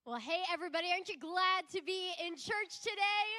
Well, hey, everybody, aren't you glad to be in church today?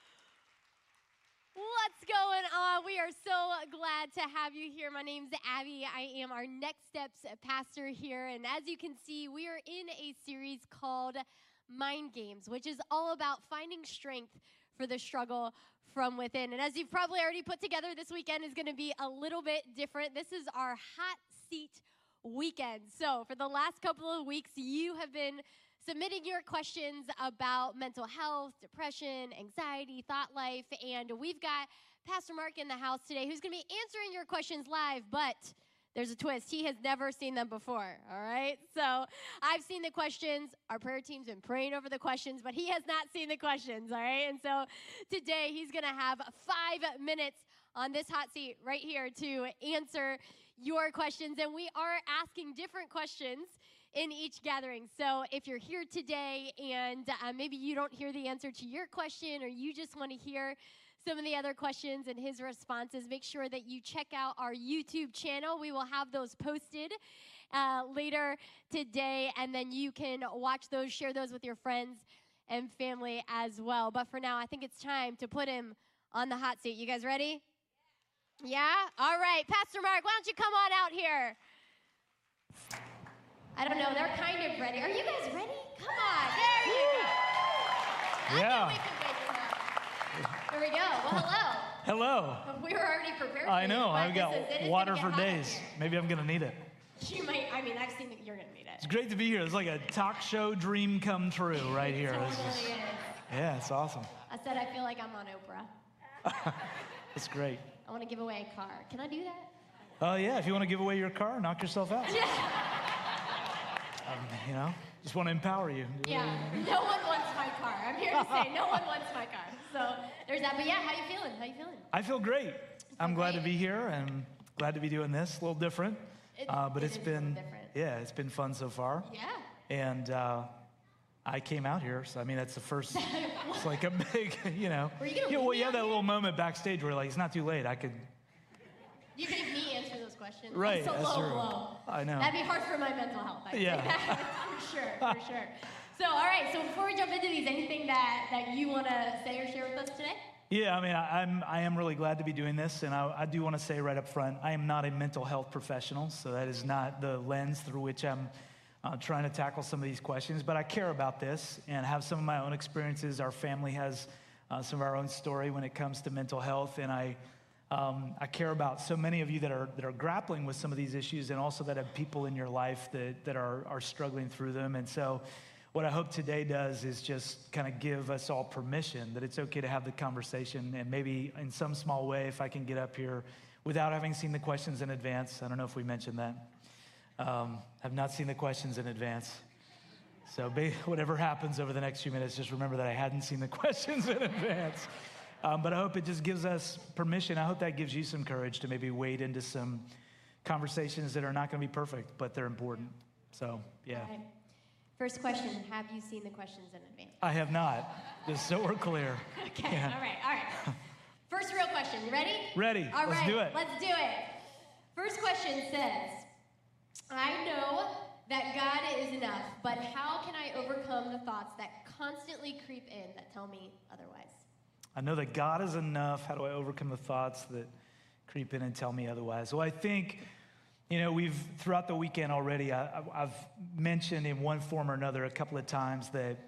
What's going on? We are so glad to have you here. My name's Abby. I am our Next Steps pastor here. And as you can see, we are in a series called Mind Games, which is all about finding strength for the struggle from within. And as you've probably already put together, this weekend is going to be a little bit different. This is our hot seat weekend. So for the last couple of weeks, you have been submitting your questions about mental health, depression, anxiety, thought life, and we've got Pastor Mark in the house today who's going to be answering your questions live, but there's a twist. He has never seen them before, all right? So I've seen the questions. Our prayer team's been praying over the questions, but he has not seen the questions, all right? And so today he's going to have 5 minutes on this hot seat right here to answer your questions, and we are asking different questions in each gathering. So if you're here today and maybe you don't hear the answer to your question or you just want to hear some of the other questions and his responses, make sure that you check out our YouTube channel. We will have those posted later today, and then you can watch those, share those with your friends and family as well. But for now, I think it's time to put him on the hot seat. You guys ready? Yeah? All right. Pastor Mark, why don't you come on out here? I don't know. They're kind of ready. Are you guys ready? Come on. There you go. Yeah. I knew we could make it happen. There we go. Well, hello. Hello. We were already prepared for I know. you, I've got water for hot in days. here. Maybe I'm going to need it. You might. I mean, I've seen that you're going to need it. It's great to be here. It's like a talk show dream come true right here. It This totally is, is. yeah, it's awesome. I said I feel like I'm on Oprah. It's great. I want to give away a car. Can I do that? Yeah, if you want to give away your car, knock yourself out. Yeah. You know, just want to empower you. Yeah. No one wants my car. I'm here to say no one wants my car. So there's that. But yeah, how you feeling? How you feeling? I feel great. I'm glad to be here and glad to be doing this. A little different. But it's been, yeah, it's been fun so far. Yeah. And I came out here, so I mean, that's the first, it's like a big, you know. Were you gonna well, leave you have me that out little moment backstage where like, it's not too late. I could. You can have me answer those questions. Right, That's a that's low true. blow. I know. That'd be hard for my mental health. I Yeah. for sure. So, all right. So before we jump into these, anything that you want to say or share with us today? Yeah, I mean, I am really glad to be doing this, and I do want to say right up front, I am not a mental health professional, so that is not the lens through which I'm trying to tackle some of these questions, but I care about this and have some of my own experiences. Our family has some of our own story when it comes to mental health, and I care about so many of you that are grappling with some of these issues, and also that have people in your life that are struggling through them. And so what I hope today does is just kind of give us all permission that it's okay to have the conversation, and maybe in some small way, if I can get up here without having seen the questions in advance. I don't know if we mentioned that. I've not seen the questions in advance. So whatever happens over the next few minutes, just remember that I hadn't seen the questions in advance. But I hope it just gives us permission. I hope that gives you some courage to maybe wade into some conversations that are not going to be perfect, but they're important. So, yeah. All right. First question, have you seen the questions in advance? I have not, just so we're clear. Okay, Yeah. all right. First real question, you ready? Ready, All let's right, do it. Let's do it. First question says, I know that God is enough, but how can I overcome the thoughts that constantly creep in that tell me otherwise? I know that God is enough. How do I overcome the thoughts that creep in and tell me otherwise? Well, I think, you know, we've, throughout the weekend already, I've mentioned in one form or another a couple of times that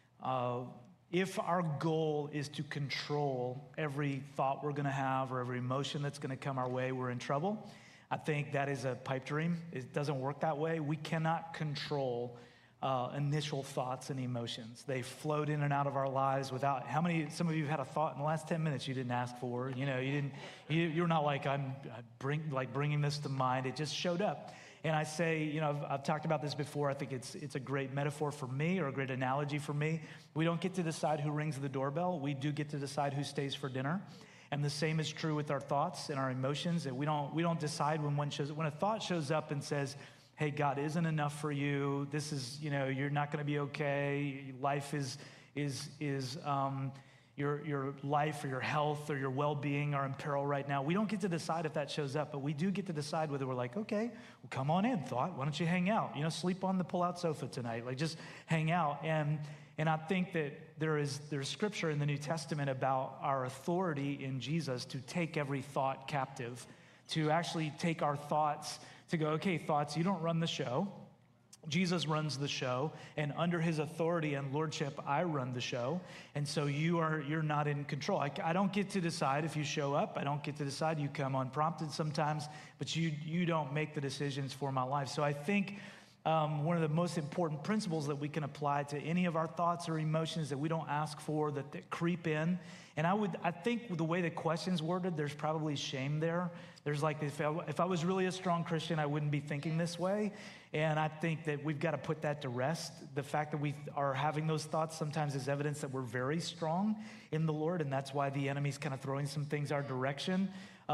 if our goal is to control every thought we're going to have or every emotion that's going to come our way, we're in trouble. I think that is a pipe dream. It doesn't work that way. We cannot control initial thoughts and emotions. They float in and out of our lives without, some of you have had a thought in the last 10 minutes you didn't ask for, you know, you're not like, bringing this to mind. It just showed up. And I say, you know, I've talked about this before. I think it's a great metaphor for me, or a great analogy for me. We don't get to decide who rings the doorbell. We do get to decide who stays for dinner. And the same is true with our thoughts and our emotions, that we don't decide when a thought shows up and says, hey, God isn't enough for you. This is, you know, you're not going to be okay. Life is your life or your health or your well-being are in peril right now. We don't get to decide if that shows up, but we do get to decide whether we're like, okay, well, come on in, thought. Why don't you hang out? Sleep on the pull-out sofa tonight. Like, just hang out. And I think that there's scripture in the New Testament about our authority in Jesus to take every thought captive, to actually take our thoughts, to go, okay, thoughts, you don't run the show. Jesus runs the show, and under his authority and lordship, I run the show. And so you're not in control. I don't get to decide if you show up. I don't get to decide. You come unprompted sometimes, but you don't make the decisions for my life. So I think one of the most important principles that we can apply to any of our thoughts or emotions that we don't ask for, that creep in. And I think the way the question's worded, there's probably shame there. There's like, if I was really a strong Christian, I wouldn't be thinking this way. And I think that we've got to put that to rest. The fact that we are having those thoughts sometimes is evidence that we're very strong in the Lord, and that's why the enemy's kind of throwing some things our direction.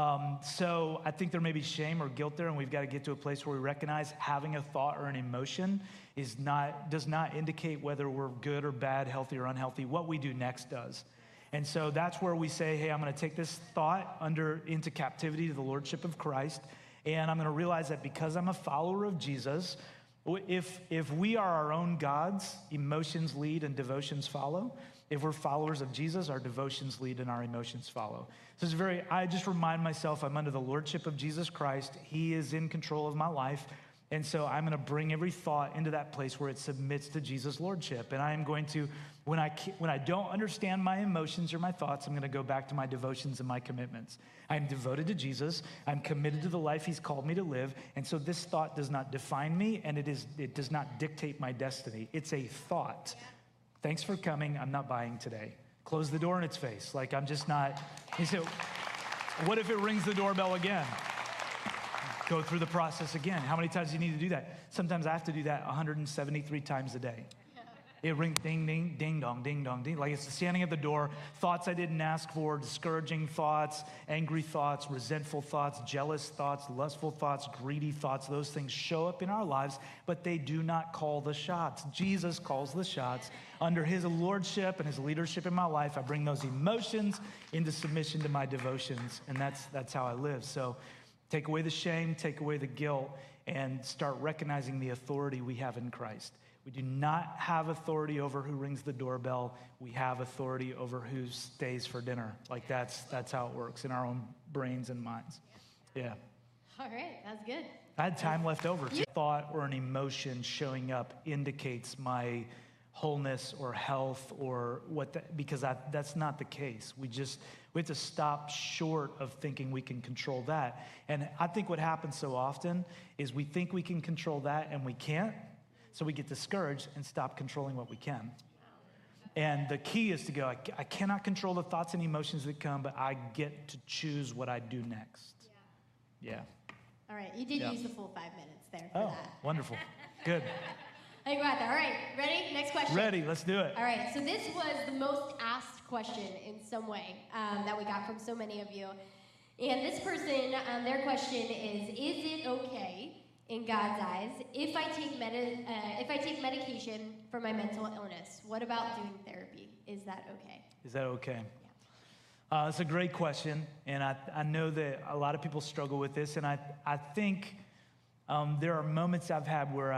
So I think there may be shame or guilt there, and we've got to get to a place where we recognize having a thought or an emotion does not indicate whether we're good or bad, healthy or unhealthy. What we do next does. And so that's where we say, hey, I'm going to take this thought into captivity to the lordship of Christ, and I'm going to realize that because I'm a follower of Jesus, if we are our own gods, emotions lead and devotions follow. If we're followers of Jesus, our devotions lead and our emotions follow. So I just remind myself I'm under the lordship of Jesus Christ. He is in control of my life. And so I'm going to bring every thought into that place where it submits to Jesus' lordship. And I am going to, when I don't understand my emotions or my thoughts, I'm going to go back to my devotions and my commitments. I'm devoted to Jesus. I'm committed to the life he's called me to live. And so this thought does not define me, and it does not dictate my destiny. It's a thought. Yeah. Thanks for coming. I'm not buying today. Close the door in its face. Like, I'm just not. He said, what if it rings the doorbell again? Go through the process again. How many times do you need to do that? Sometimes I have to do that 173 times a day. It rings ding, ding, ding, dong, ding, dong, ding. Like, it's standing at the door. Thoughts I didn't ask for, discouraging thoughts, angry thoughts, resentful thoughts, jealous thoughts, lustful thoughts, greedy thoughts. Those things show up in our lives, but they do not call the shots. Jesus calls the shots. Under his lordship and his leadership in my life, I bring those emotions into submission to my devotions, and that's how I live. So take away the shame, take away the guilt, and start recognizing the authority we have in Christ. We do not have authority over who rings the doorbell. We have authority over who stays for dinner. Like, that's how it works in our own brains and minds. Yeah. All right, that's good. I had time left over. A thought or an emotion showing up indicates my wholeness or health or because that's not the case. We have to stop short of thinking we can control that. And I think what happens so often is we think we can control that and we can't. So we get discouraged and stop controlling what we can. And the key is to go, I cannot control the thoughts and emotions that come, but I get to choose what I do next. Yeah. All right, you did use the full 5 minutes there for that. Oh, wonderful. Good. I think we're out there. All right, ready? Next question. Ready, let's do it. All right, so this was the most asked question in some way that we got from so many of you. And this person, their question is it okay in God's eyes if I take medication for my mental illness? What about doing therapy? Is that okay? Is that okay? Yeah. It's a great question, and I know that a lot of people struggle with this, and I think there are moments I've had where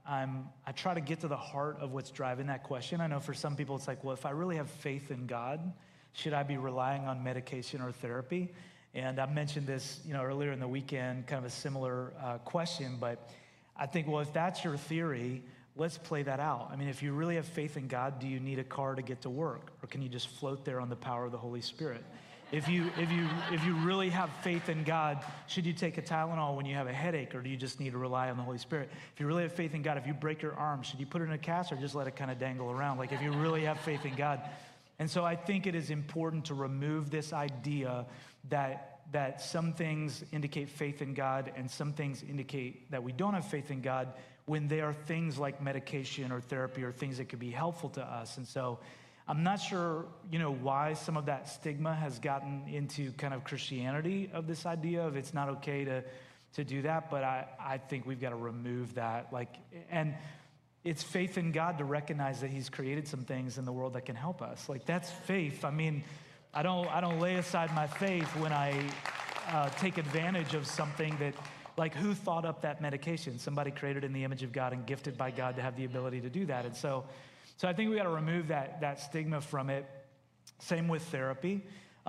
I try to get to the heart of what's driving that question. I know for some people it's like, well, if I really have faith in God, should I be relying on medication or therapy? And I mentioned this, earlier in the weekend, kind of a similar question, but I think, well, if that's your theory, let's play that out. I mean, if you really have faith in God, do you need a car to get to work, or can you just float there on the power of the Holy Spirit? If you really have faith in God, should you take a Tylenol when you have a headache, or do you just need to rely on the Holy Spirit? If you really have faith in God, if you break your arm, should you put it in a cast or just let it kind of dangle around? Like, if you really have faith in God. And so I think it is important to remove this idea that some things indicate faith in God and some things indicate that we don't have faith in God when they are things like medication or therapy or things that could be helpful to us. And so I'm not sure, why some of that stigma has gotten into kind of Christianity of this idea of it's not okay to do that, but I think we've got to remove that. And it's faith in God to recognize that he's created some things in the world that can help us. Like, that's faith. I mean, I don't lay aside my faith when I take advantage of something that, like, who thought up that medication? Somebody created in the image of God and gifted by God to have the ability to do that. And so I think we got to remove that stigma from it. Same with therapy.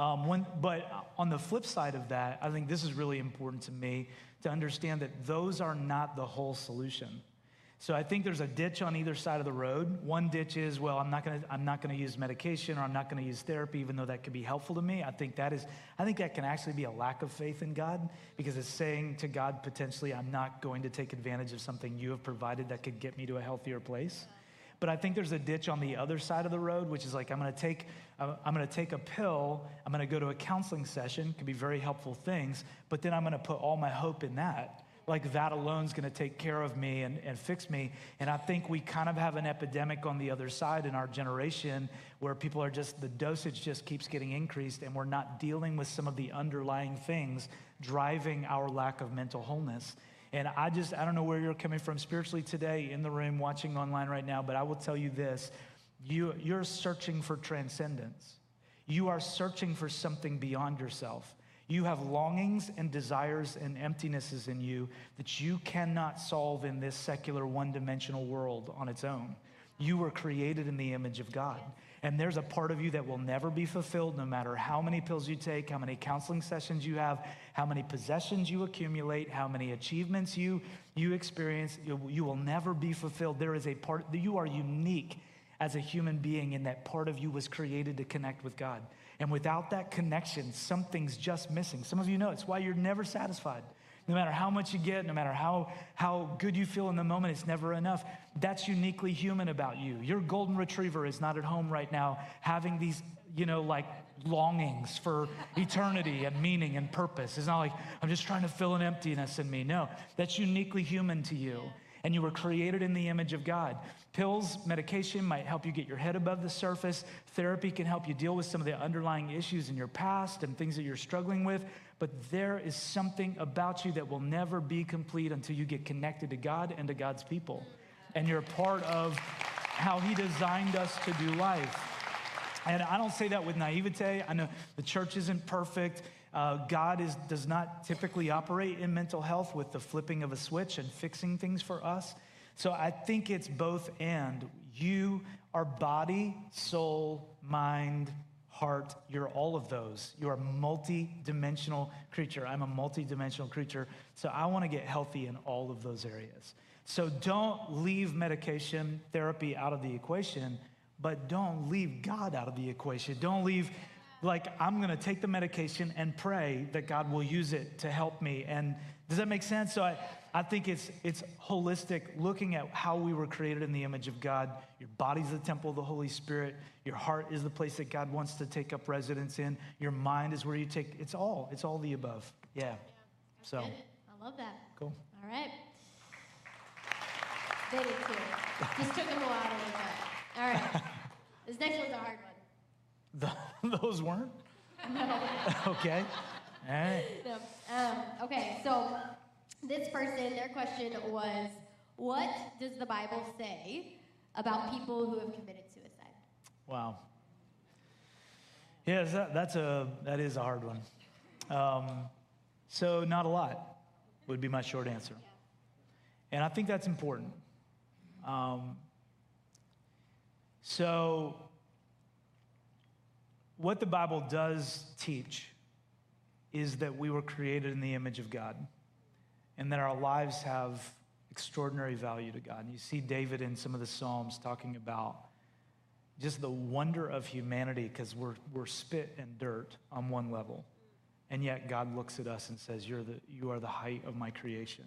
But on the flip side of that, I think this is really important to me to understand that those are not the whole solution. So I think there's a ditch on either side of the road. One ditch is, well, I'm not gonna use medication, or I'm not gonna use therapy, even though that could be helpful to me. I think that can actually be a lack of faith in God, because it's saying to God, potentially, I'm not going to take advantage of something you have provided that could get me to a healthier place. But I think there's a ditch on the other side of the road, which is like, I'm gonna take a pill, I'm gonna go to a counseling session, could be very helpful things, but then I'm gonna put all my hope in that. Like, that alone is going to take care of me and fix me. And I think we kind of have an epidemic on the other side in our generation, where people are the dosage just keeps getting increased, and we're not dealing with some of the underlying things driving our lack of mental wholeness. And I don't know where you're coming from spiritually today, in the room, watching online right now, but I will tell you this: you're searching for transcendence. You are searching for something beyond yourself. You have longings and desires and emptinesses in you that you cannot solve in this secular one-dimensional world on its own. You were created in the image of God. And there's a part of you that will never be fulfilled, no matter how many pills you take, how many counseling sessions you have, how many possessions you accumulate, how many achievements you experience. You will never be fulfilled. There is a part, you are unique as a human being, and that part of you was created to connect with God. And without that connection, something's just missing. Some of you know it's why you're never satisfied. No matter how much you get, no matter how good you feel in the moment, it's never enough. That's uniquely human about you. Your golden retriever is not at home right now having these, like, longings for eternity and meaning and purpose. It's not like, I'm just trying to fill an emptiness in me. No, that's uniquely human to you. And you were created in the image of God. Pills, medication might help you get your head above the surface. Therapy can help you deal with some of the underlying issues in your past and things that you're struggling with. But there is something about you that will never be complete until you get connected to God and to God's people. And you're a part of how he designed us to do life. And I don't say that with naivete. I know the church isn't perfect. God does not typically operate in mental health with the flipping of a switch and fixing things for us. So I think it's both and. You are body, soul, mind, heart. You're all of those. You are a multi-dimensional creature. I'm a multi-dimensional creature. So I want to get healthy in all of those areas. So don't leave medication, therapy out of the equation, but don't leave God out of the equation. Don't leave, like, I'm going to take the medication and pray that God will use it to help me. And does that make sense? So I think it's holistic, looking at how we were created in the image of God. Your body's the temple of the Holy Spirit. Your heart is the place that God wants to take up residence in. Your mind is where you take, it's all the above. Yeah. So. Good. I love that. Cool. All right. They did too. Just took them a while to wake up. All right. This next one's a hard one. Those weren't? No. Okay. All right. No. Okay, so this person, their question was, what does the Bible say about people who have committed suicide? Wow. Yes, that is a hard one. So not a lot would be my short answer. Yeah. And I think that's important. So what the Bible does teach is that we were created in the image of God, and that our lives have extraordinary value to God. And you see David in some of the Psalms talking about just the wonder of humanity, because we're spit and dirt on one level, and yet God looks at us and says, you are the height of my creation.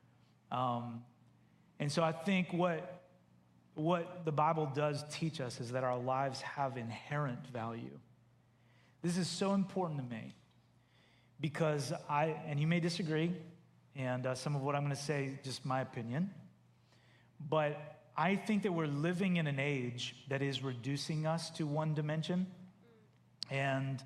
And so I think what the Bible does teach us is that our lives have inherent value. This is so important to me, because and you may disagree, and some of what I'm going to say is just my opinion, but I think that we're living in an age that is reducing us to one dimension. And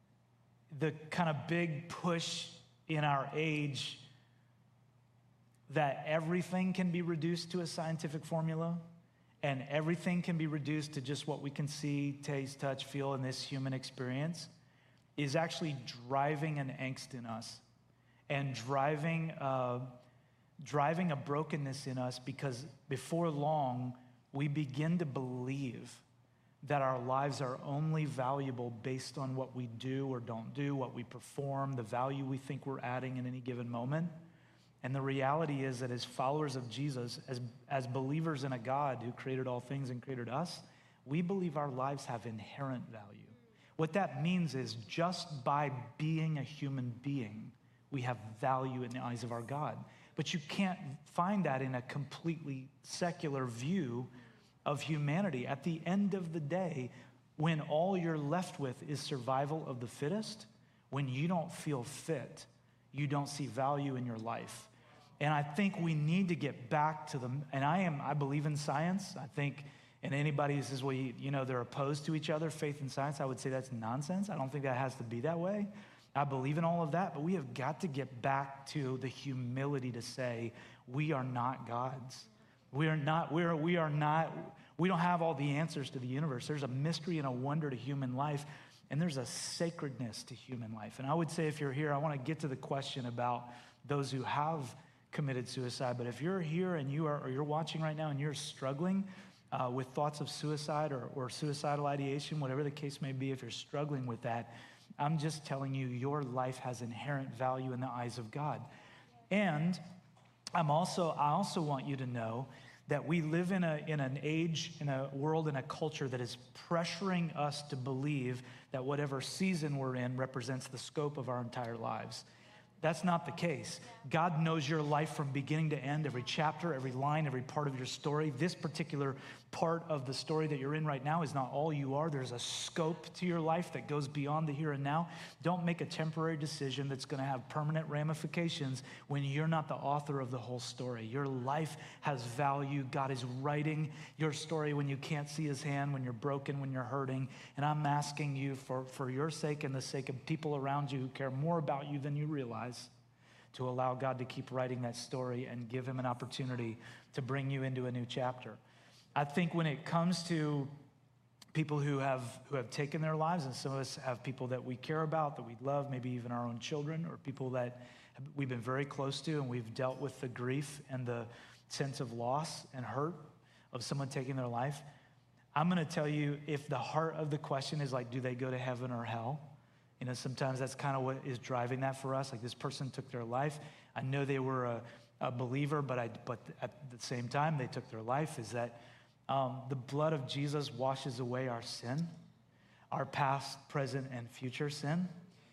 the kind of big push in our age that everything can be reduced to a scientific formula and everything can be reduced to just what we can see, taste, touch, feel in this human experience is actually driving an angst in us and driving a brokenness in us, because before long, we begin to believe that our lives are only valuable based on what we do or don't do, what we perform, the value we think we're adding in any given moment. And the reality is that as followers of Jesus, as believers in a God who created all things and created us, we believe our lives have inherent value. What that means is just by being a human being, we have value in the eyes of our God. But you can't find that in a completely secular view of humanity. At the end of the day, when all you're left with is survival of the fittest, when you don't feel fit, you don't see value in your life. And I think we need to get back to them. And I believe in science. I think, and anybody who says, well, they're opposed to each other, faith and science, I would say that's nonsense. I don't think that has to be that way. I believe in all of that, but we have got to get back to the humility to say we are not gods. We don't have all the answers to the universe. There's a mystery and a wonder to human life, and there's a sacredness to human life. And I would say if you're here, I want to get to the question about those who have committed suicide. But if you're here and you're watching right now and you're struggling with thoughts of suicide or suicidal ideation, whatever the case may be, if you're struggling with that, I'm just telling you, your life has inherent value in the eyes of God. And I also want you to know that we live in an age, in a world, in a culture that is pressuring us to believe that whatever season we're in represents the scope of our entire lives. That's not the case. God knows your life from beginning to end, every chapter, every line, every part of your story. This particular part of the story that you're in right now is not all you are. There's a scope to your life that goes beyond the here and now. Don't make a temporary decision that's going to have permanent ramifications when you're not the author of the whole story. Your life has value. God is writing your story when you can't see his hand, when you're broken, when you're hurting. And I'm asking you for your sake and the sake of people around you who care more about you than you realize, to allow God to keep writing that story and give him an opportunity to bring you into a new chapter. I think when it comes to people who have taken their lives, and some of us have people that we care about, that we love, maybe even our own children, or people that we've been very close to, and we've dealt with the grief and the sense of loss and hurt of someone taking their life, I'm going to tell you, if the heart of the question is like, do they go to heaven or hell? Sometimes that's kind of what is driving that for us. Like, this person took their life. I know they were a believer, but at the same time, they took their life. Is that the blood of Jesus washes away our sin, our past, present, and future sin.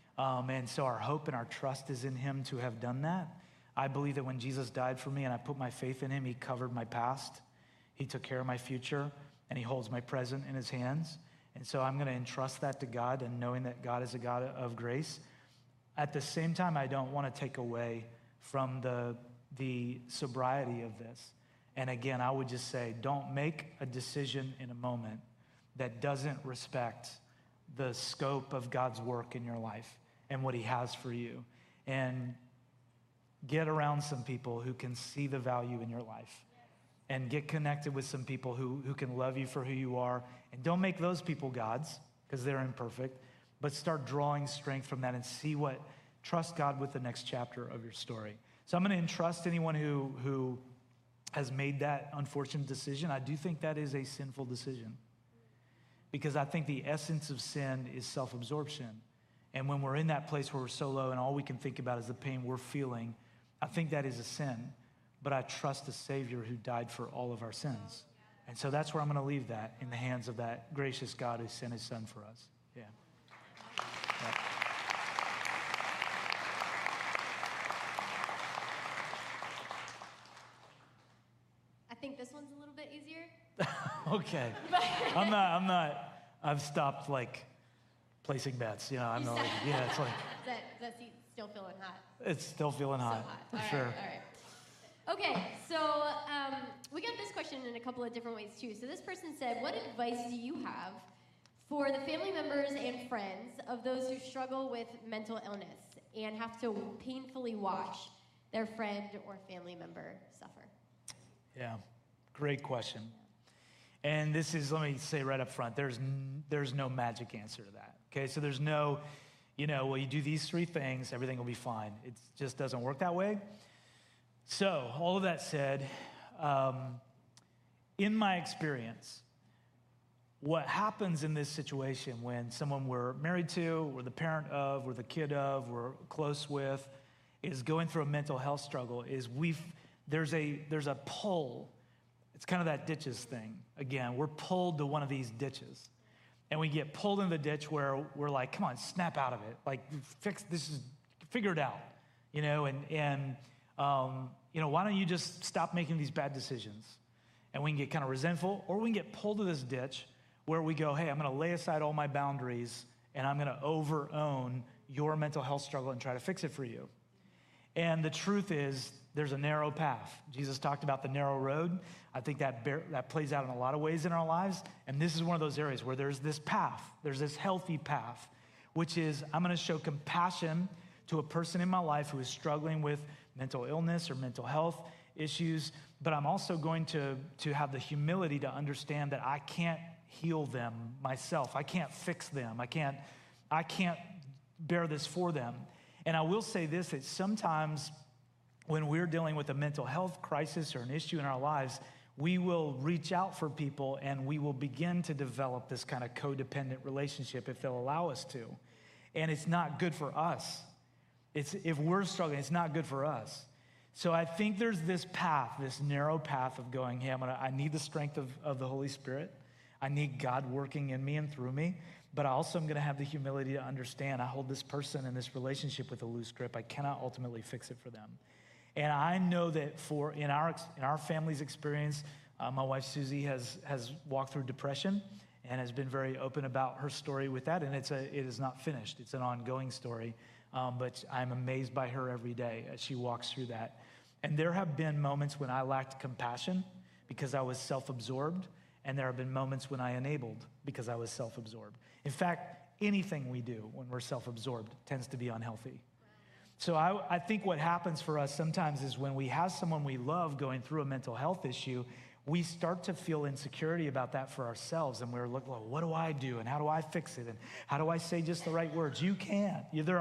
And so our hope and our trust is in him to have done that. I believe that when Jesus died for me and I put my faith in him, he covered my past, he took care of my future, and he holds my present in his hands. And so I'm going to entrust that to God, and knowing that God is a God of grace. At the same time, I don't want to take away from the sobriety of this. And again, I would just say, don't make a decision in a moment that doesn't respect the scope of God's work in your life and what he has for you. And get around some people who can see the value in your life. And get connected with some people who can love you for who you are. And don't make those people gods, because they're imperfect, but start drawing strength from that and trust God with the next chapter of your story. So I'm going to entrust anyone who has made that unfortunate decision. I do think that is a sinful decision, because I think the essence of sin is self-absorption. And when we're in that place where we're so low and all we can think about is the pain we're feeling, I think that is a sin. But I trust the Savior who died for all of our sins. And so that's where I'm going to leave that, in the hands of that gracious God who sent his son for us. Yeah. I think this one's a little bit easier. Okay. I've stopped placing bets. I'm not it's like. That seat's still feeling hot. It's still feeling hot. So hot. For sure. All right. Okay, so we got this question in a couple of different ways too. So this person said, what advice do you have for the family members and friends of those who struggle with mental illness and have to painfully watch their friend or family member suffer? Yeah, great question. And this is, let me say right up front, there's no magic answer to that. Okay, so there's no, well, you do these 3 things, everything will be fine. It just doesn't work that way. So, all of that said, in my experience, what happens in this situation when someone we're married to, we're the parent of, we're the kid of, we're close with, is going through a mental health struggle, is there's a pull. It's kind of that ditches thing. Again, we're pulled to one of these ditches. And we get pulled in the ditch where we're like, come on, snap out of it. Like, figure it out. Why don't you just stop making these bad decisions? And we can get kind of resentful, or we can get pulled to this ditch where we go, hey, I'm going to lay aside all my boundaries, and I'm going to over-own your mental health struggle and try to fix it for you. And the truth is, there's a narrow path. Jesus talked about the narrow road. I think that plays out in a lot of ways in our lives. And this is one of those areas where there's this path, there's this healthy path, which is I'm going to show compassion to a person in my life who is struggling with mental illness or mental health issues, but I'm also going to have the humility to understand that I can't heal them myself. I can't fix them. I can't bear this for them. And I will say this, that sometimes when we're dealing with a mental health crisis or an issue in our lives, we will reach out for people and we will begin to develop this kind of codependent relationship if they'll allow us to. And it's not good for us. If we're struggling, it's not good for us. So I think there's this path, this narrow path of going, hey, I need the strength of the Holy Spirit. I need God working in me and through me. But I also am going to have the humility to understand I hold this person in this relationship with a loose grip. I cannot ultimately fix it for them. And I know that in our family's experience, my wife Susie has walked through depression and has been very open about her story with that. And it is not finished. It's an ongoing story. But I'm amazed by her every day as she walks through that. And there have been moments when I lacked compassion because I was self-absorbed. And there have been moments when I enabled because I was self-absorbed. In fact, anything we do when we're self-absorbed tends to be unhealthy. So I think what happens for us sometimes is when we have someone we love going through a mental health issue, we start to feel insecurity about that for ourselves. And we're looking, well, what do I do? And how do I fix it? And how do I say just the right words? You can't. We're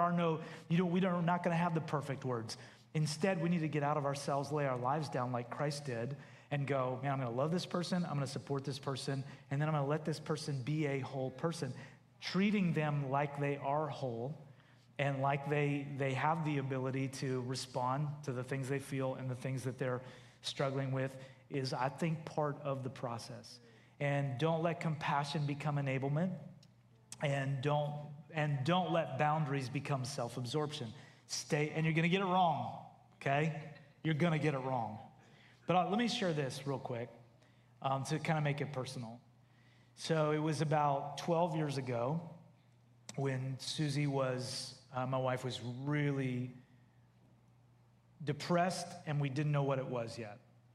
not going to have the perfect words. Instead, we need to get out of ourselves, lay our lives down like Christ did, and go, man, I'm going to love this person, I'm going to support this person, and then I'm going to let this person be a whole person, treating them like they are whole and like they have the ability to respond to the things they feel and the things that they're struggling with is, I think, part of the process. And don't let compassion become enablement, and don't let boundaries become self-absorption. And you're going to get it wrong, okay? You're going to get it wrong. But let me share this real quick to kind of make it personal. So it was about 12 years ago when Susie my wife was really depressed, and we didn't know what it was yet.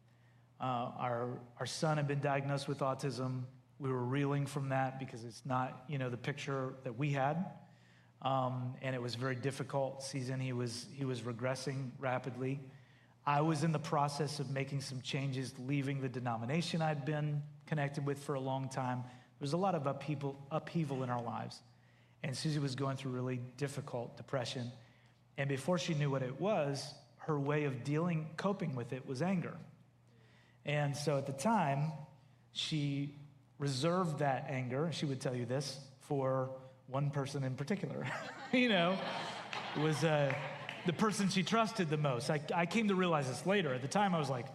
Our son had been diagnosed with autism. We were reeling from that because it's not, the picture that we had. And it was a very difficult season. He was regressing rapidly. I was in the process of making some changes, leaving the denomination I'd been connected with for a long time. There was a lot of upheaval in our lives. And Susie was going through really difficult depression. And before she knew what it was, her way of coping with it was anger. And so at the time, she reserved that anger, she would tell you this, for one person in particular. It was the person she trusted the most. I came to realize this later. At the time, I was like,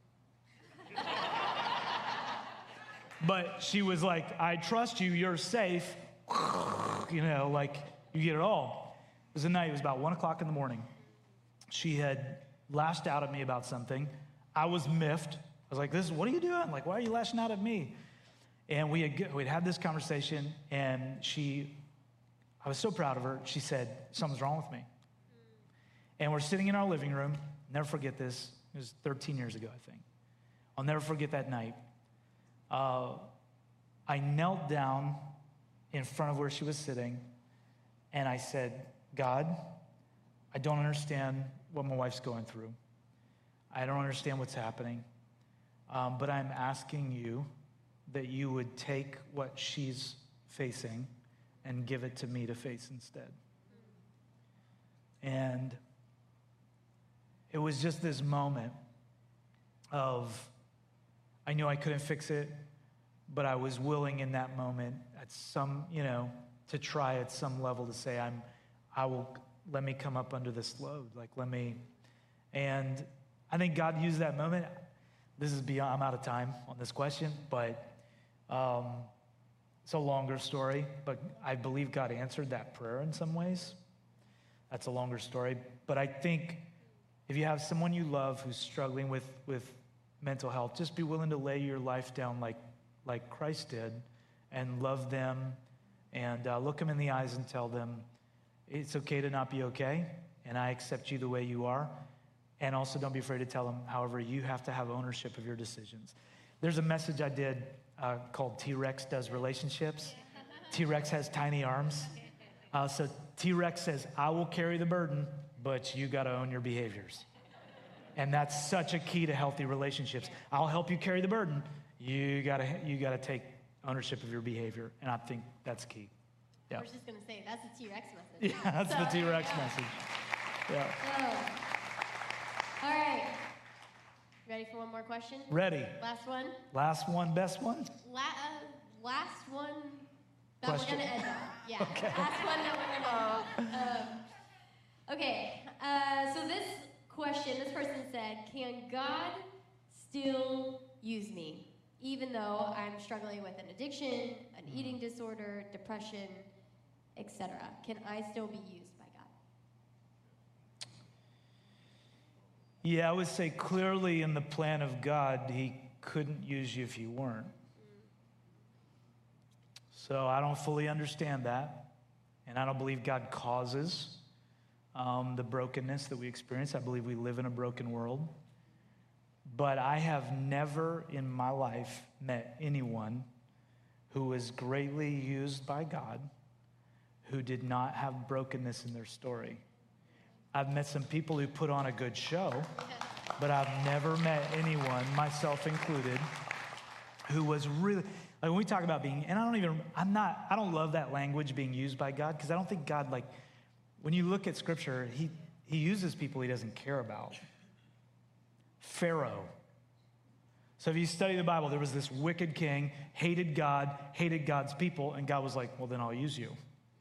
but she was like, I trust you, you're safe. You get it all. It was a night, it was about 1 o'clock in the morning. She had lashed out at me about something. I was miffed. I was like, what are you doing? Like, why are you lashing out at me? And we'd had this conversation, and I was so proud of her. She said, something's wrong with me. And we're sitting in our living room. Never forget this. It was 13 years ago, I think. I'll never forget that night. I knelt down in front of where she was sitting, and I said, God, I don't understand what my wife's going through. I don't understand what's happening. But I'm asking you that you would take what she's facing and give it to me to face instead. And it was just this moment of, I knew I couldn't fix it, but I was willing in that moment at some, to try at some level to say, let me come up under this load. And I think God used that moment. This is beyond, I'm out of time on this question, but it's a longer story, but I believe God answered that prayer in some ways. That's a longer story. But I think if you have someone you love who's struggling with mental health, just be willing to lay your life down like Christ did and love them and look them in the eyes and tell them, it's okay to not be okay, and I accept you the way you are. And also don't be afraid to tell them, however, you have to have ownership of your decisions. There's a message I did called T-Rex Does Relationships. T-Rex has tiny arms. So T-Rex says, I will carry the burden, but you got to own your behaviors. And that's such a key to healthy relationships. I'll help you carry the burden. You got to take ownership of your behavior. And I think that's key. Yeah. I was just going to say, that's the T-Rex message. Yeah, that's the T-Rex message. Yeah. All right. Ready for one more question? Ready. Last one? Last one, best one? Last one that Question. we're going to end on. Yeah. Okay. Last one that we're going to end on. Okay. So this person said, can God still use me, even though I'm struggling with an addiction, an eating disorder, depression, etc.? Can I still be used by God? Yeah, I would say clearly in the plan of God, he couldn't use you if you weren't. So I don't fully understand that. And I don't believe God causes the brokenness that we experience. I believe we live in a broken world. But I have never in my life met anyone who was greatly used by God who did not have brokenness in their story. I've met some people who put on a good show, but I've never met anyone, myself included, who was really, like when we talk about being, and I don't love that language, being used by God, because I don't think God, when you look at Scripture, he uses people he doesn't care about. Pharaoh. So if you study the Bible, there was this wicked king, hated God, hated God's people, and God was like, well, then I'll use you.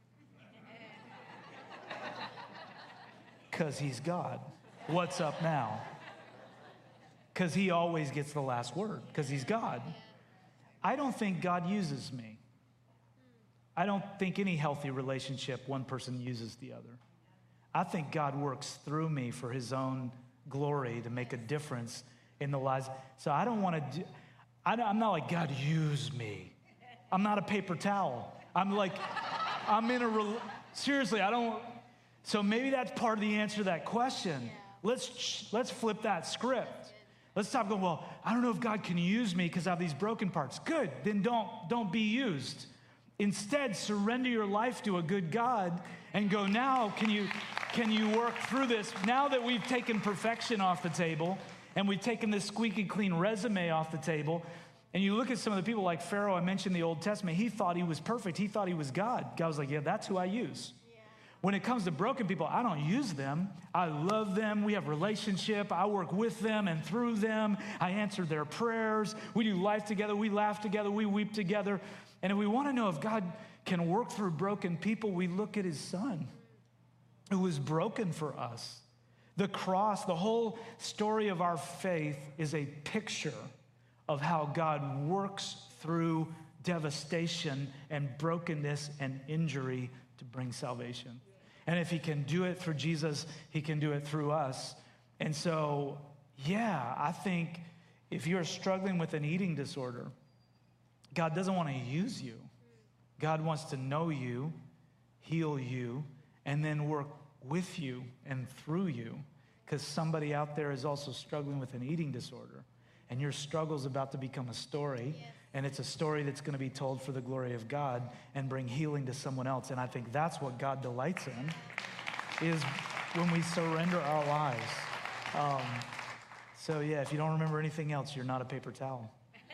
Because he's God. What's up now? Because he always gets the last word, because he's God. I don't think God uses me. I don't think any healthy relationship, one person uses the other. I think God works through me for his own glory to make a difference in the lives. So I don't want to I'm not like, God, use me. I'm not a paper towel. Seriously, I don't. So maybe that's part of the answer to that question. Let's flip that script. Let's stop going, well, I don't know if God can use me because I have these broken parts. Good, then don't be used. Instead, surrender your life to a good God and go, now can you work through this? Now that we've taken perfection off the table and we've taken this squeaky clean resume off the table, and you look at some of the people like Pharaoh, I mentioned in the Old Testament, he thought he was perfect. He thought he was God. God was like, yeah, that's who I use. When it comes to broken people, I don't use them. I love them. We have relationship. I work with them and through them. I answer their prayers. We do life together. We laugh together. We weep together. And if we want to know if God can work through broken people, we look at his son who was broken for us. The cross, the whole story of our faith is a picture of how God works through devastation and brokenness and injury to bring salvation. And if he can do it through Jesus, he can do it through us. And so, yeah, I think if you're struggling with an eating disorder, God doesn't want to use you. God wants to know you, heal you, and then work with you and through you. Because somebody out there is also struggling with an eating disorder. And your struggle is about to become a story. Yes. And it's a story that's going to be told for the glory of God and bring healing to someone else. And I think that's what God delights in, is when we surrender our lives. So yeah, if you don't remember anything else, you're not a paper towel.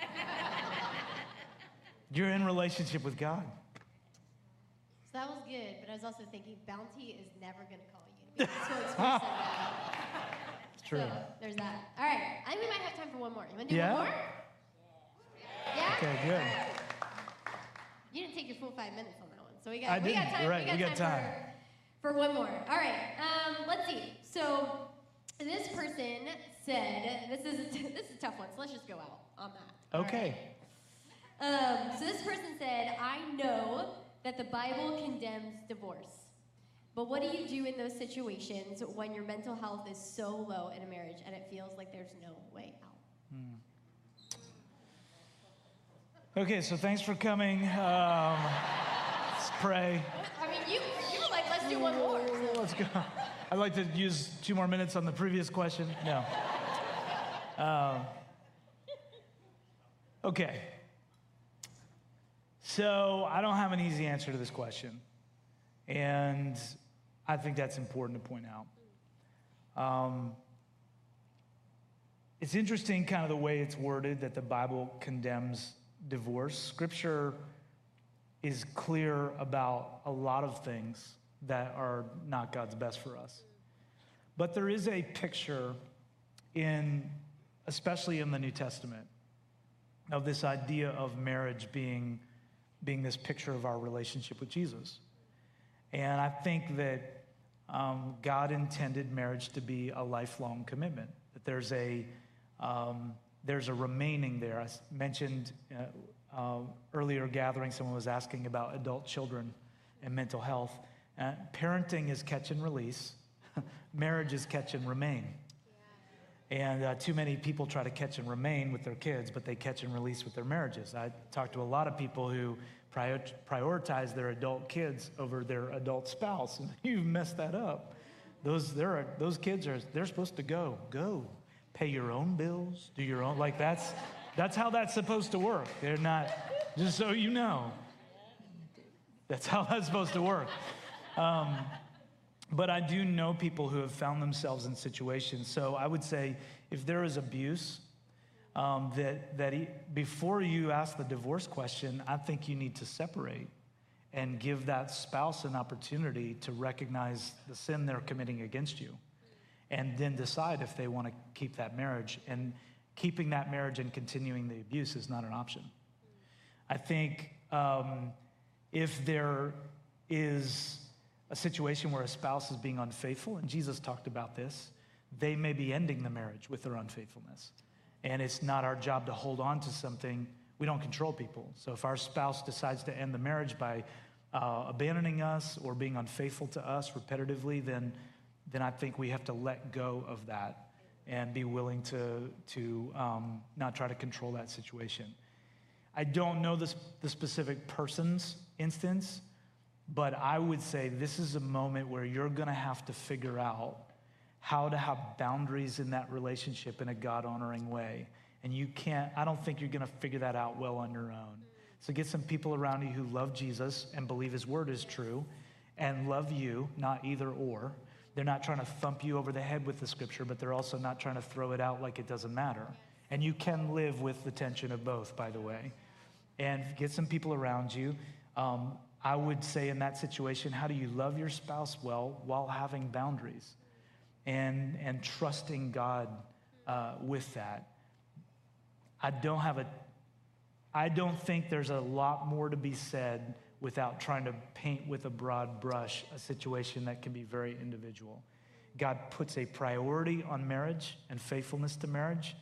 You're in relationship with God. So that was good, but I was also thinking Bounty is never going to call you to be so explicit. It's true. So there's that. All right, I think we might have time for one more. You want to do Yeah? one more? Yeah? Okay, good. You didn't take your full 5 minutes on that one, so we I got didn't. time. You're right. We got time. For one more. All right. Let's see. So this person said, this is a tough one. So let's just go out on that. Okay. All right. So this person said, I know that the Bible condemns divorce, but what do you do in those situations when your mental health is so low in a marriage and it feels like there's no way out? Okay, so thanks for coming. Let's pray. I mean, you were like, let's do one more. So. Let's go. I'd like to use 2 more minutes on the previous question. No. Okay. So I don't have an easy answer to this question. And I think that's important to point out. It's interesting kind of the way it's worded that the Bible condemns divorce. Scripture is clear about a lot of things that are not God's best for us. But there is a picture especially in the New Testament, of this idea of marriage being this picture of our relationship with Jesus. And I think that God intended marriage to be a lifelong commitment, that there's a remaining there. I mentioned earlier gathering, someone was asking about adult children and mental health. Parenting is catch and release. Marriage is catch and remain. And too many people try to catch and remain with their kids, but they catch and release with their marriages. I talk to a lot of people who prioritize their adult kids over their adult spouse, and you've messed that up. Those kids they're supposed to go, pay your own bills, do your own, like that's how that's supposed to work. They're not, just so you know, that's how that's supposed to work. But I do know people who have found themselves in situations. So I would say if there is abuse, before you ask the divorce question, I think you need to separate and give that spouse an opportunity to recognize the sin they're committing against you, and then decide if they want to keep that marriage. And keeping that marriage and continuing the abuse is not an option. I think if there is a situation where a spouse is being unfaithful, and Jesus talked about this, they may be ending the marriage with their unfaithfulness. And it's not our job to hold on to something. We don't control people. So if our spouse decides to end the marriage by abandoning us or being unfaithful to us repetitively, then I think we have to let go of that and be willing to not try to control that situation. I don't know the specific person's instance, but I would say this is a moment where you're going to have to figure out how to have boundaries in that relationship in a God-honoring way. And I don't think you're going to figure that out well on your own. So get some people around you who love Jesus and believe his word is true and love you, not either or. They're not trying to thump you over the head with the scripture, but they're also not trying to throw it out like it doesn't matter. And you can live with the tension of both, by the way. And get some people around you. I would say in that situation, how do you love your spouse well while having boundaries and trusting God with that? I don't think there's a lot more to be said without trying to paint with a broad brush a situation that can be very individual. God puts a priority on marriage and faithfulness to marriage.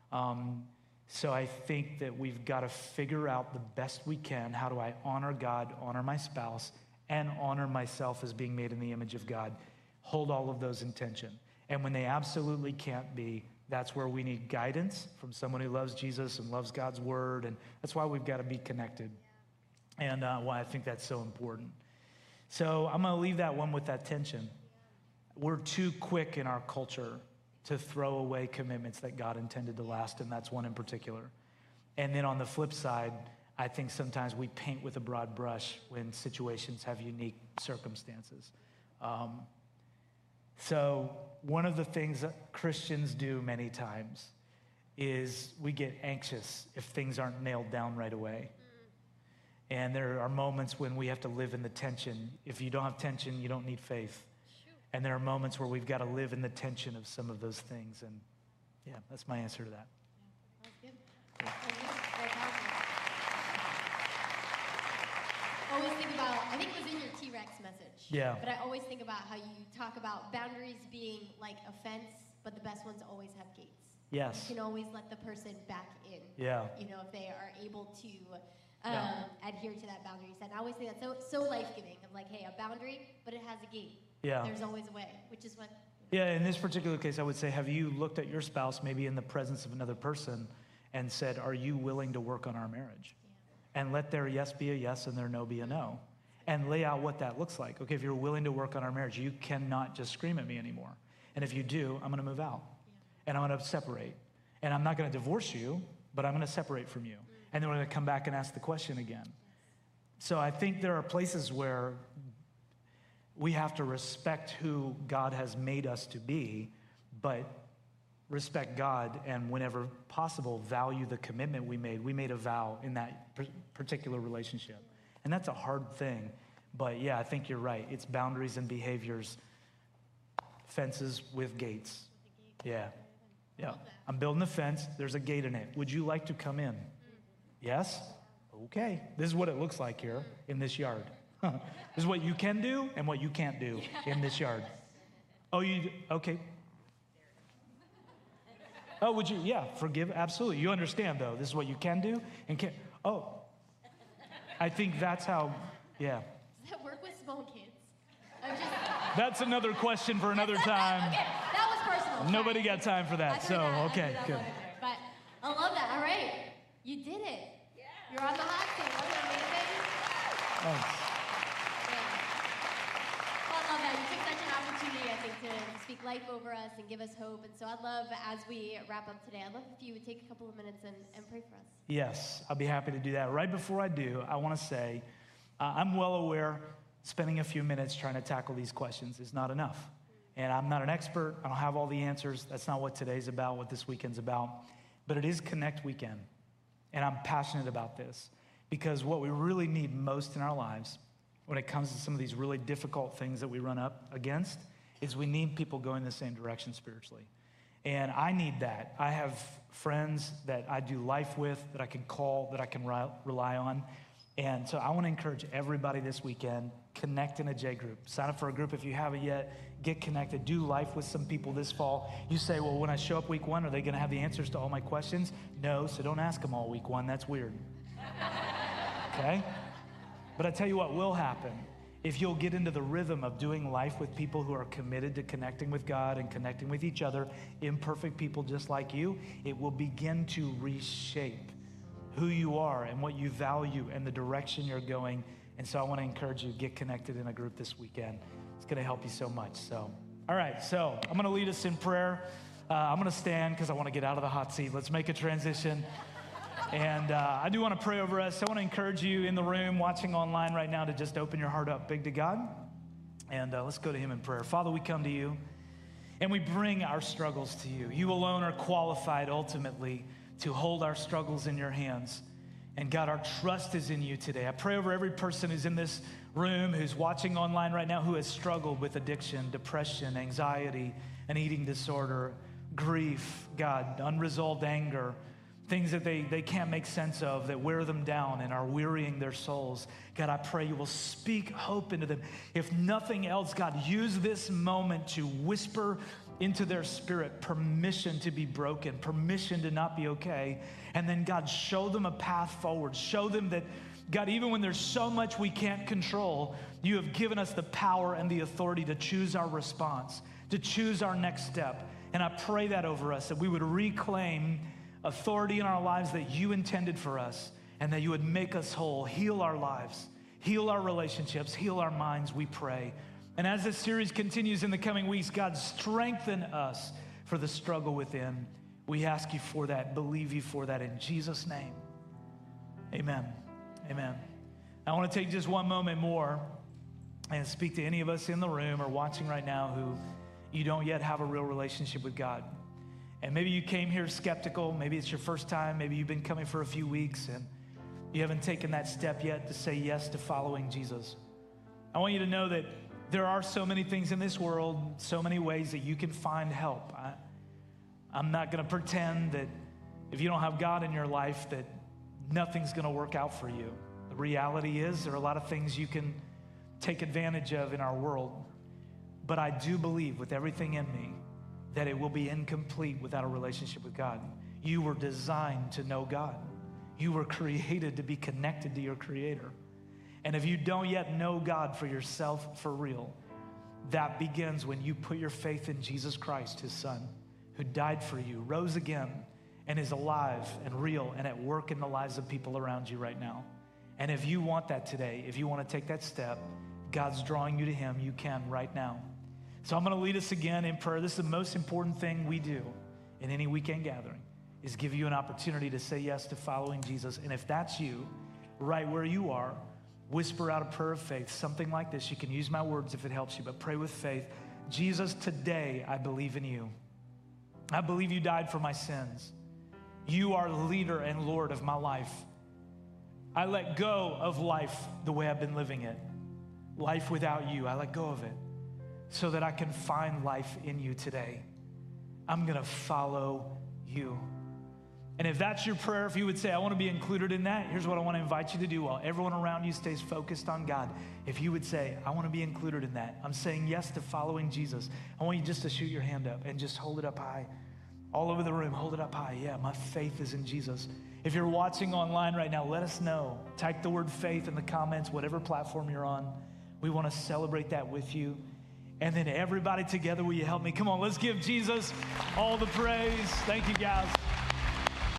So I think that we've got to figure out the best we can, how do I honor God, honor my spouse, and honor myself as being made in the image of God. Hold all of those in tension. And when they absolutely can't be, that's where we need guidance from someone who loves Jesus and loves God's word. And that's why we've got to be connected. And why I think that's so important. So I'm going to leave that one with that tension. We're too quick in our culture to throw away commitments that God intended to last, and that's one in particular. And then on the flip side, I think sometimes we paint with a broad brush when situations have unique circumstances. So one of the things that Christians do many times is we get anxious if things aren't nailed down right away. And there are moments when we have to live in the tension. If you don't have tension, you don't need faith. And there are moments where we've got to live in the tension of some of those things. And yeah, that's my answer to that. That's good. Yeah. Very powerful. Always think about, I think it was in your T-Rex message. Yeah. But I always think about how you talk about boundaries being like a fence, but the best ones always have gates. Yes. You can always let the person back in. Yeah. You know, if they are able to adhere to that boundary you set. And I always think that's so life-giving of like, hey, a boundary, but it has a gate. Yeah. There's always a way, which is what. Yeah, in this particular case, I would say, have you looked at your spouse maybe in the presence of another person and said, are you willing to work on our marriage? Yeah. And let their yes be a yes and their no be a no. And lay out what that looks like. Okay, if you're willing to work on our marriage, you cannot just scream at me anymore. And if you do, I'm going to move out. Yeah. And I'm going to separate. And I'm not going to divorce you, but I'm going to separate from you. And then we're going to come back and ask the question again. So I think there are places where we have to respect who God has made us to be, but respect God and whenever possible, value the commitment we made. We made a vow in that particular relationship. And that's a hard thing. But yeah, I think you're right. It's boundaries and behaviors, fences with gates. Yeah. Yeah. I'm building a fence. There's a gate in it. Would you like to come in? Yes? Okay. This is what it looks like here in this yard. This is what you can do and what you can't do in this yard. Oh, okay. Oh, would you? Yeah, forgive. Absolutely. You understand, though. This is what you can do and can't. Oh, I think that's how, yeah. Does that work with small kids? That's another question for another time. Okay, that was personal. Nobody got time for that, so okay, good. But I love that. All right, you did it. Yeah. You're on the hot seat. Wasn't that amazing? Thanks. Yeah. Well, I love that. You took such an opportunity, I think, to speak life over us and give us hope. And so I'd love, as we wrap up today, I'd love if you would take a couple of minutes and pray for us. Yes, I'll be happy to do that. Right before I do, I want to say, I'm well aware spending a few minutes trying to tackle these questions is not enough. And I'm not an expert. I don't have all the answers. That's not what today's about, what this weekend's about. But it is Connect Weekend. And I'm passionate about this because what we really need most in our lives when it comes to some of these really difficult things that we run up against is we need people going the same direction spiritually. And I need that. I have friends that I do life with, that I can call, that I can rely on. And so I want to encourage everybody this weekend, connect in a J group. Sign up for a group if you haven't yet. Get connected. Do life with some people this fall. You say, well, when I show up week 1, are they going to have the answers to all my questions? No, so don't ask them all week 1. That's weird. Okay? But I tell you what will happen. If you'll get into the rhythm of doing life with people who are committed to connecting with God and connecting with each other, imperfect people just like you, it will begin to reshape who you are and what you value and the direction you're going. And so I want to encourage you to get connected in a group this weekend. It's going to help you so much. So, all right, so I'm going to lead us in prayer. I'm going to stand because I want to get out of the hot seat. Let's make a transition. And I do want to pray over us. I want to encourage you in the room, watching online right now, to just open your heart up big to God. And let's go to him in prayer. Father, we come to you, and we bring our struggles to you. You alone are qualified ultimately to hold our struggles in your hands. And God, our trust is in you today. I pray over every person who's in this room, who's watching online right now, who has struggled with addiction, depression, anxiety, an eating disorder, grief, God, unresolved anger, things that they can't make sense of, that wear them down and are wearying their souls. God, I pray you will speak hope into them. If nothing else, God, use this moment to whisper into their spirit permission to be broken, permission to not be okay. And then, God, show them a path forward. Show them that, God, even when there's so much we can't control, you have given us the power and the authority to choose our response, to choose our next step. And I pray that over us, that we would reclaim authority in our lives that you intended for us, and that you would make us whole, heal our lives, heal our relationships, heal our minds, we pray. And as this series continues in the coming weeks, God, strengthen us for the struggle within. We ask you for that, believe you for that in Jesus' name. Amen. Amen. I want to take just one moment more and speak to any of us in the room or watching right now who you don't yet have a real relationship with God. And maybe you came here skeptical. Maybe it's your first time. Maybe you've been coming for a few weeks and you haven't taken that step yet to say yes to following Jesus. I want you to know that there are so many things in this world, so many ways that you can find help. I'm not going to pretend that if you don't have God in your life that nothing's going to work out for you. The reality is there are a lot of things you can take advantage of in our world. But I do believe with everything in me that it will be incomplete without a relationship with God. You were designed to know God. You were created to be connected to your Creator. And if you don't yet know God for yourself for real, that begins when you put your faith in Jesus Christ, his Son, who died for you, rose again, and is alive and real and at work in the lives of people around you right now. And if you want that today, if you want to take that step, God's drawing you to him, you can right now. So I'm going to lead us again in prayer. This is the most important thing we do in any weekend gathering, is give you an opportunity to say yes to following Jesus. And if that's you, right where you are, whisper out a prayer of faith, something like this. You can use my words if it helps you, but pray with faith. Jesus, today I believe in you. I believe you died for my sins. You are leader and Lord of my life. I let go of life the way I've been living it. Life without you, I let go of it so that I can find life in you today. I'm going to follow you. And if that's your prayer, if you would say, I want to be included in that, here's what I want to invite you to do while everyone around you stays focused on God. If you would say, I want to be included in that, I'm saying yes to following Jesus, I want you just to shoot your hand up and just hold it up high. All over the room, hold it up high. Yeah, my faith is in Jesus. If you're watching online right now, let us know. Type the word faith in the comments, whatever platform you're on. We want to celebrate that with you. And then everybody together, will you help me? Come on, let's give Jesus all the praise. Thank you, guys.